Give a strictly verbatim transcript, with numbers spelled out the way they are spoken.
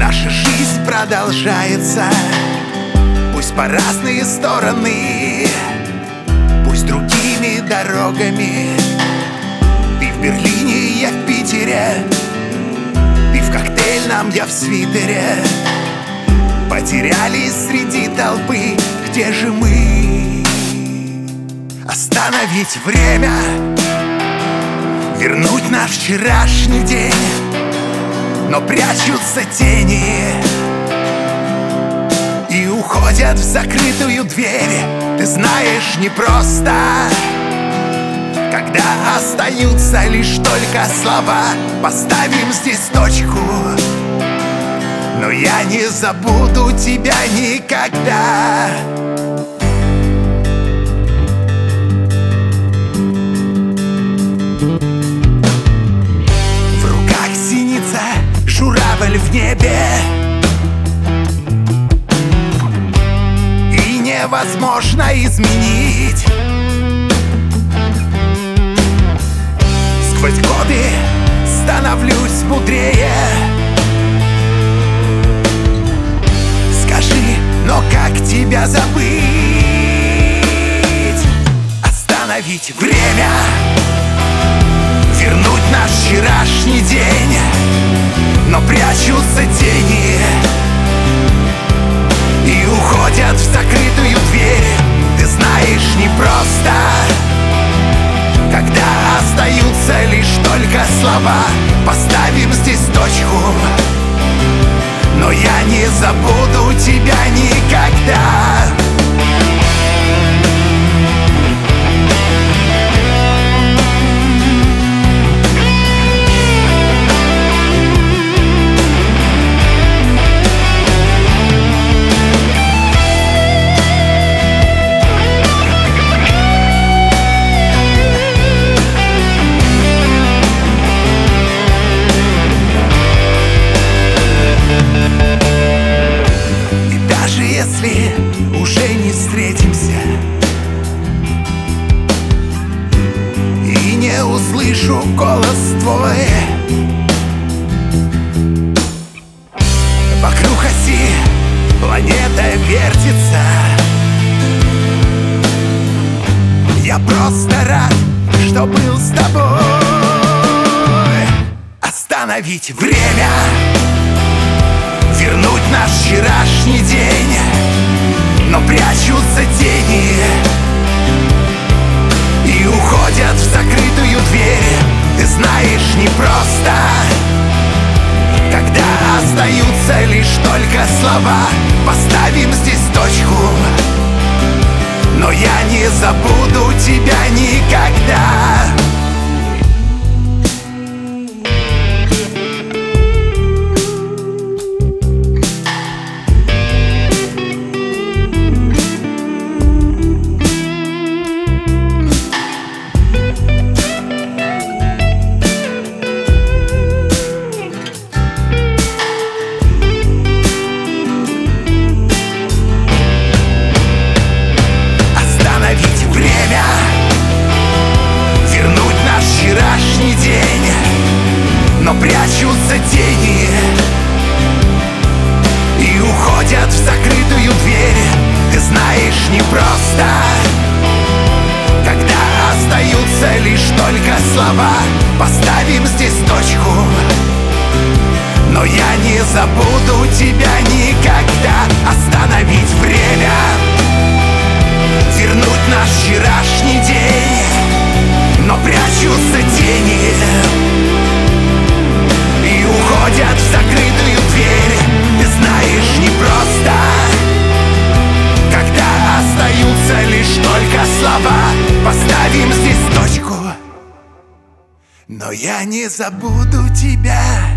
Наша жизнь продолжается, пусть по разные стороны, пусть другими дорогами. Ты в Берлине, я в Питере, ты в коктейльном, я в свитере. Потерялись среди толпы, где же мы? Остановить время, вернуть наш вчерашний день. Но прячутся тени и уходят в закрытую дверь. Ты знаешь, непросто, когда остаются лишь только слова. Поставим здесь точку, но я не забуду тебя никогда. В руках синица, журавль в небе, и невозможно изменить. Сквозь годы становлюсь мудрее. Скажи, но как тебя забыть? Остановить время, вернуть наш вчерашний день. Но прячутся тени и уходят в закрытую дверь. Ты знаешь, непросто, когда остаются лишь только слова. Поставим здесь точку, но я не забуду тебя никогда. Если уже не встретимся и не услышу голос твой, вокруг оси планета вертится. Я просто рад, что был с тобой. Остановить время, вернуть наш вчерашний день. Но прячутся тени и уходят в закрытую дверь. Ты знаешь, непросто, когда остаются лишь только слова. Поставим здесь точку, но я не забуду тебя никогда. Но прячутся тени и уходят в закрытую дверь. Ты знаешь, непросто, когда остаются лишь только слова. Поставим здесь точку, но я не забуду тебя никогда. Остановить время, вернуть наш вчерашний день. Но прячутся тени и уходят в закрытую дверь. Ты знаешь, непросто, когда остаются лишь только слова. Поставим здесь точку, но я не забуду тебя.